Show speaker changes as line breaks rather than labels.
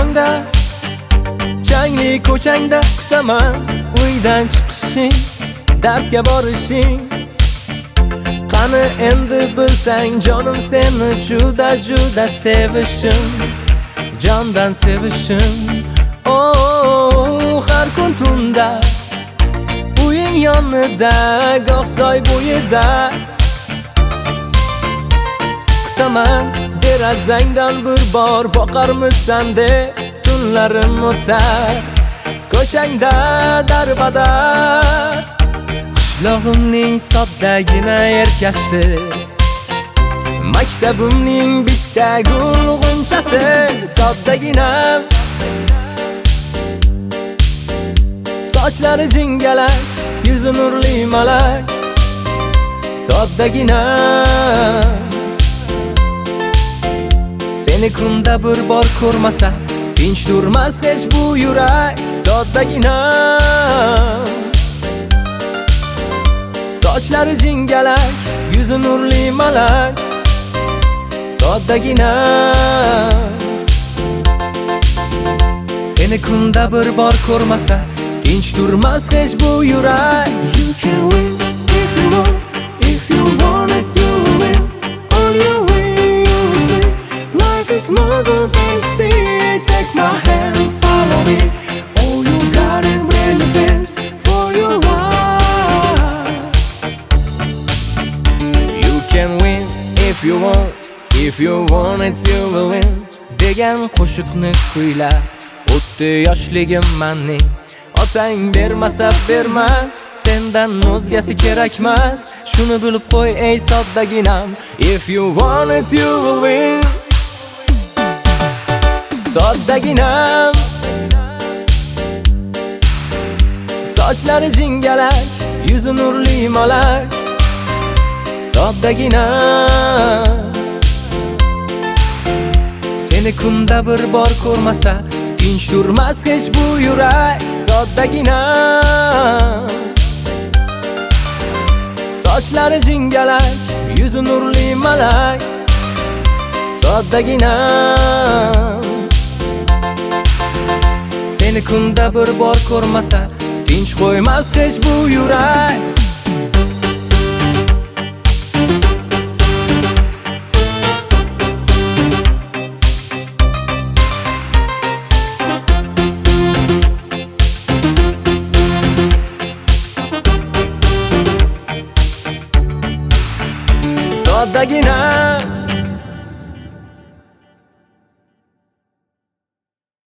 ko'changda, changli ko'changda kutaman uydan chiqishing, darsga borishing. Qani endi bilsang jonim seni juda sevishim, jondan sevishim. Har kun tunda uying yonida, goh soy bo'yida kutaman derazangdan bir bor boqarmisan deb tunlarim o'tar ko'changda darbadar. Qishlog'imning soddagina erkasi, maktabimning bitta gul g'unchasi, soddaginam. Sochlari jingalak, yuzi nurli malak, soddaginam. Seni kunda bir bor ko'rmasa tinch turmas hech bu yurak, soddaginam. Sochlari jingalak, yuzi nurli malak, soddaginam. Seni kunda bir bor ko'rmasa tinch turmas hech bu yurak.
You can win if you want, if you want it you will win. On your way you will see, life is more than fantasy. Take my hand, follow me. All you got and bring the fence for your life.
You can win if you want, if you want it you will win degan qo'shiqni kuylab o'tdi yoshligim mening. Otang bermasa bermas, sendan o'zgasi kerakmas. Shuni bilib qo'y ey soddaginam, if you want it you will win. Soddaginam. Sochlari jingalak, yuzi nurli malak, soddaginam. Seni kunda bir bor ko'rmasa tinch turmas hech bu yurak, soddaginam. Sochlari jingalak, yuzi nurli malak, soddaginam. Seni kunda bir bor ko'rmasa tinch qo'ymas hech bu yurak. Soddaginam.